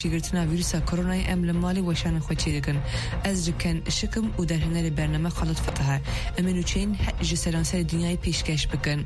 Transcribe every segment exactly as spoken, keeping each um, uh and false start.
شیگرتنا ویروس کرونا ام لمالی وشان خوچی دکن از جکن شکم و در هنر برنامه خالد فتحه امنو چین جسرانسر دنیای پیشکش بکن.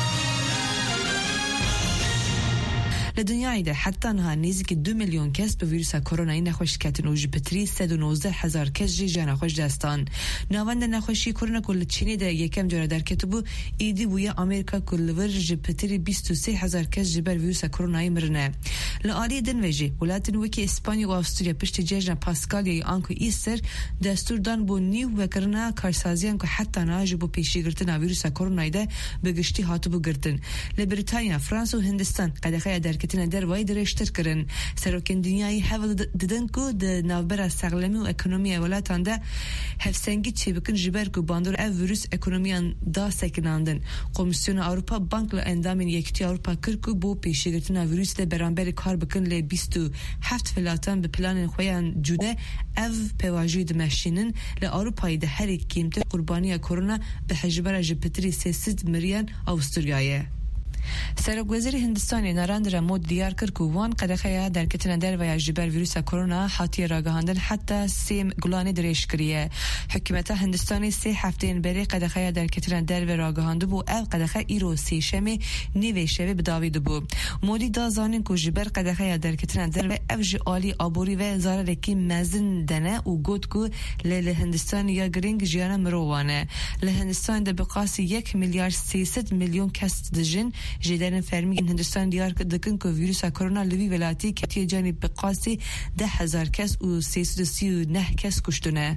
لدنیای ده حتی نه نزدیک دو میلیون کس به ویروس کرونا نخوش کتن و جبتری صد و نوزده هزار کس جی جان خوش دستان. نوند نخوشی کرونا کل چینی ده یکم جور در کتبو ایدی بویا آمریکا کل ور جبتری بیست و سه هزار کس جبر ویروس کرونا مرنه. لعالی دنویجی ولایت نوکی اسپانیا و استرالیا پشت جشن پاسکال یا آنکو ایستر دستور دان بو نیو وکرنا کارسازیان که حتی ناج بو پیشی گرتن ویروس کرونا ده بگشتی هاتو بو گرتن. لبریتانیا، فرانس و هندستان قدخه در کتن در وای درشتر کرن. سرکن دنیای حول ددن کو د نوبر سغلمی و اکونومی ولایتان ده هفسنگی چی بکن جبر کو باندور او ویروس اکونومیان دا سکناندن. کمیسیون اروپا بانک ل اندامین یکتی اروپا کرکو بو پیشی گرتن ویروس ده برانبر کار بکن ل بیست و هفت فلاتان به پلان خویان جوده او پواجی دمشینن ل اروپای ده هر قیمت قربانی کرونا به حجبر جبتری سیصد میلیون استرالیایه. سرگوزیر هندستانی ناراندر مود دیار کرد که وان قدخه در کتن در و جبر ویروس کرونا حاتی راگهاندن حتی سیم گلانی درش کریه. حکومت هندستانی سه هفته بری قدخه در کتن در و راگهانده بو او قدخه ایرو سی شمی نیوه شوی بداوید بو. مودی دازانین که جبر قدخه در کتن در و اوج آلی آبوری و زارلکی مزن دنه و گود که لیل هندستان یا گرینگ جیانه مروانه. لهندستان در بقاسی یک میلیارد سیصد میلیون کس دجن جدارن فرمی هندستان دیار دکن که ویروس کرونا لوی ولاتی کتی جانی بقاسی ده هزار کس و سیصد و سی و نه کس کشتونه.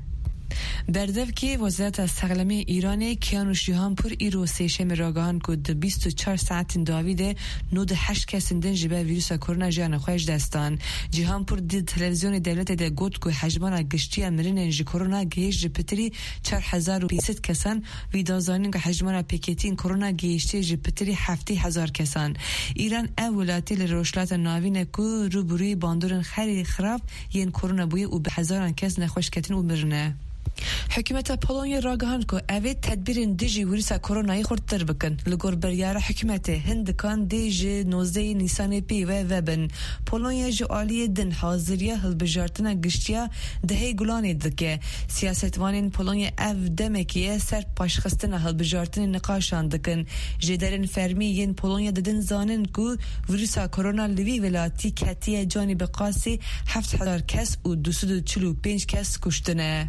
بردف که وزارت سغلمی ایرانی کیانوش جهانپور ایرو سیشم راگهان کد بیست و چهار ساعت داویده نود هشت کس دن جبه ویروس کرونا جان خوش دستان. جهانپور دید تلویزیون دولت ده گفت که حجمان گشتی امرین ج کرونا گیش پتری چهار هزار و بیست کسان و دازانین که حجمان پیکتین کرونا گیشتی ج پتری هفته هزار کسان. ایران اولاتی لروشلات ناوین کو روبروی باندورن خری خراب ین کرونا بوی و به هزاران کس نخوش کتن و مرنه. حکومت پولونیا راگهان که اوید تدبیر دیجی ویروس کرونایی خورتر بکن. لگور بریار حکومت هندکان دیج نوزده نیسان پی و وبن. پولونیا جو آلی دن حاضریه هل بجارتنا گشتیا دهی گلانی دکه. سیاستوانین پولونیا او دمکیه سر پاشخستنا هل بجارتن نقاشان دکن. جدارن فرمی ین پولونیا ددن زانن که ویروس کرونا لوی ولاتی کتیه جانی بقاسی هفت هزار کس و دویست و چهل و پنج کس کشتنه.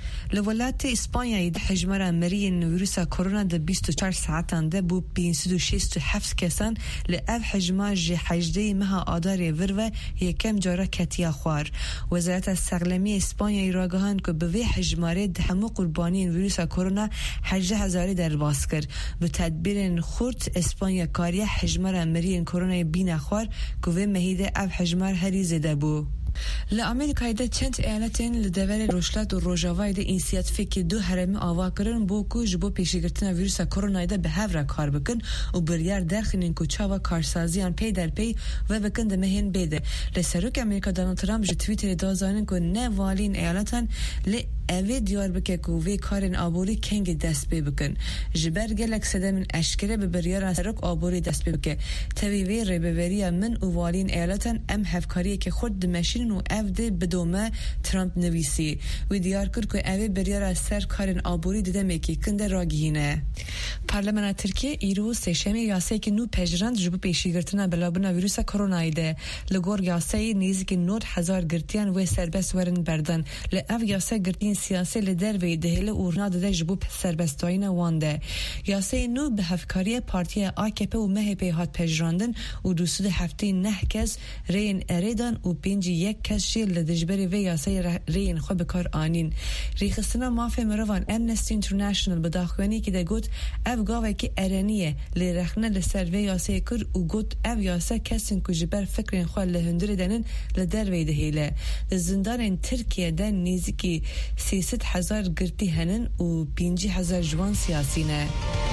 لولات اسپانیایی ده حجمه مرین ویروس کرونا ده بیست و چهار ساعتان ده بو پانصد و شصت و هفت کسان لعب حجمه جه هجده مها آداری ور و یکم جارا کتیا خوار. وزارت سغلمی اسپانیایی راگهان که به وی حجمه ده همو قربانی ویروس کرونا هجده هزاری در باز کرد. به تدبیر خورد اسپانیا کاری حجمه مرین کرونا بین خوار که وی مهیده اب حجمه هری زده بو. لامریکای ده چند ایالتین لدور روشلات و روجاوای ده اینسیاتیفی که دو هرمی آوا کردن بو کو جبو پیشگیرتن ویروس کرونا ده به هفر کار بکن و بریار درخنین کو چاوا کارسازیان پی در پی و بکن ده مهین بده. لسروک امریکا دونالد ترامپ ج توییتر دازانن کو نه والین ایالتان ل اوی دیار بکه که وی کارن آبوری کنگ دست بی بکن. جبر گلک سده من اشکره به بریار سرک آبوری دست بی بکه. توی وی ریبوری من و والین ایالتان ام هفکاریه که خود دمشین و افده بدومه ترامپ نویسی. وی دیار کرد که اوی بریار سر کارن آبوری دیده میکی کنده راگینه. پارلمان ترکیه ایرو سشمی یاسه که نو پجرند جبو پیشی گرتنا بلابنا ویروس کرونایی ده. لگور یاسه نیزی که نود هزار گرتیان و سربست ورن بردن. لاف یاسه گرتین سیاسی لدر و دهل اورنا ده جبو سربستاین وانده. یاسه نو به هفکاری پارتی آکپ و مهپی هات پجراندن و دوسود هفته نه کس رین اریدان و پنجی یک کس شیل لدجبری و یاسه رین خواه بکار آنین. ریخستنا مافی مروان امنستی انترنشنل بداخوانی که ده گوت او گاوه که ارانیه لرخنه لسر و یاسه کر و گوت او یاسه کسین که جبر فکرین خواه لهندر دنن لدر و دهیله. زندان ترکیه ده نیزی که سیصد هزار گرتی هنن و پینجی هزار جوان سیاسی نه.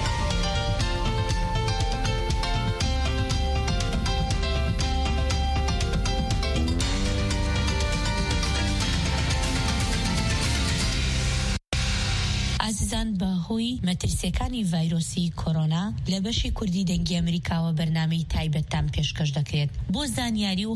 عزیزان با هوی مترسیکانی ویروسی کرونا لبشی کردی دنگی امریکا و برنامه تایبت تام پیشکش دکرد. بو زانیاری و